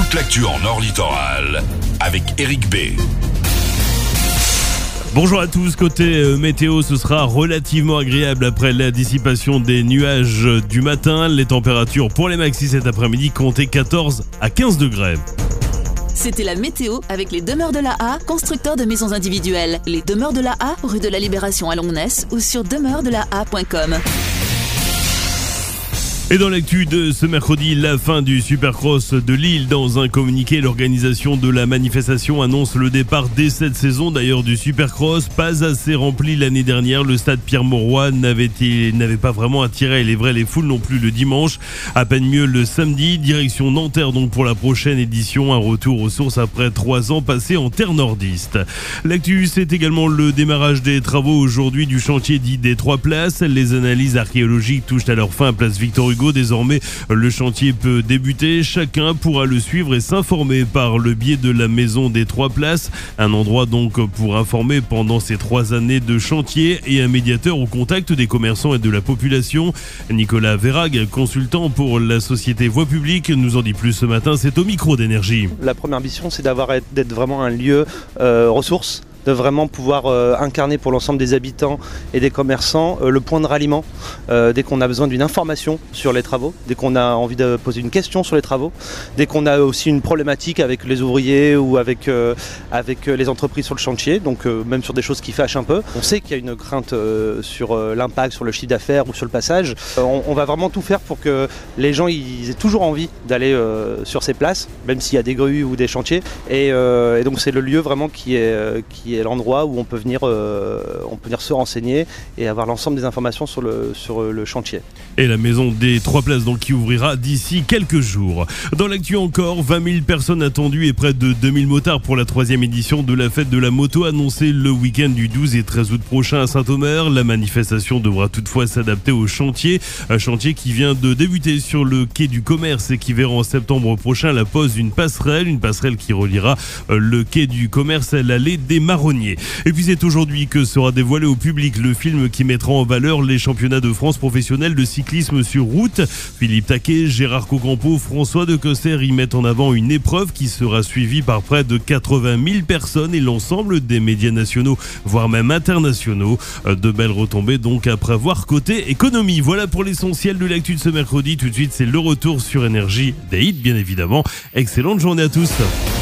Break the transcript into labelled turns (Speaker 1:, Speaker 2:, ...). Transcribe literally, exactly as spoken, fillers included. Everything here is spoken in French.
Speaker 1: toute l'actu en Nord Littoral avec Eric B.
Speaker 2: Bonjour à tous, côté euh, météo, ce sera relativement agréable après la dissipation des nuages du matin. Les températures pour les maxis cet après-midi comptaient quatorze à quinze degrés.
Speaker 3: C'était la météo avec les Demeures de la A, constructeurs de maisons individuelles. Les Demeures de la A, rue de la Libération à Longnes ou sur demeures de la a point com.
Speaker 2: Et dans l'actu de ce mercredi, la fin du Supercross de Lille. Dans un communiqué, l'organisation de la manifestation annonce le départ dès cette saison d'ailleurs du Supercross. Pas assez rempli l'année dernière, le stade Pierre-Mauroy n'avait, été, n'avait pas vraiment attiré, il est vrai, les foules non plus le dimanche. À peine mieux le samedi, direction Nanterre donc pour la prochaine édition. Un retour aux sources après trois ans passés en terre nordiste. L'actu, c'est également le démarrage des travaux aujourd'hui du chantier dit des Trois Places. Les analyses archéologiques touchent à leur fin à Place Victor Hugo. Désormais, le chantier peut débuter. Chacun pourra le suivre et s'informer par le biais de la Maison des Trois Places. Un endroit donc pour informer pendant ces trois années de chantier et un médiateur au contact des commerçants et de la population. Nicolas Verrag, consultant pour la société Voie Publique, nous en dit plus ce matin. C'est au micro d'Énergie.
Speaker 4: La première mission, c'est d'avoir, d'être vraiment un lieu euh, ressource, de vraiment pouvoir euh, incarner pour l'ensemble des habitants et des commerçants euh, le point de ralliement euh, dès qu'on a besoin d'une information sur les travaux, dès qu'on a envie de poser une question sur les travaux, dès qu'on a aussi une problématique avec les ouvriers ou avec, euh, avec les entreprises sur le chantier, donc euh, même sur des choses qui fâchent un peu. On sait qu'il y a une crainte euh, sur euh, l'impact, sur le chiffre d'affaires ou sur le passage. Euh, on, on va vraiment tout faire pour que les gens ils aient toujours envie d'aller euh, sur ces places, même s'il y a des grues ou des chantiers. Et, euh, et donc c'est le lieu vraiment qui est, euh, qui est l'endroit où on peut venir, euh, on peut venir se renseigner et avoir l'ensemble des informations sur le, sur le chantier.
Speaker 2: Et la Maison des Trois Places donc qui ouvrira d'ici quelques jours. Dans l'actu encore, vingt mille personnes attendues et près de deux mille motards pour la troisième édition de la fête de la moto annoncée le week-end du douze et treize août prochain à Saint-Omer. La manifestation devra toutefois s'adapter au chantier. Un chantier qui vient de débuter sur le quai du commerce et qui verra en septembre prochain la pose d'une passerelle, une passerelle qui reliera le quai du commerce à l'allée des Marronniers. Et puis c'est aujourd'hui que sera dévoilé au public le film qui mettra en valeur les championnats de France professionnels de cyclisme sur route. Philippe Taquet, Gérard Cocampo, François Decosser y mettent en avant une épreuve qui sera suivie par près de quatre-vingt mille personnes et l'ensemble des médias nationaux, voire même internationaux. De belles retombées donc après avoir côté économie. Voilà pour l'essentiel de l'actu de ce mercredi. Tout de suite, c'est le retour sur Énergie des hits, bien évidemment. Excellente journée à tous.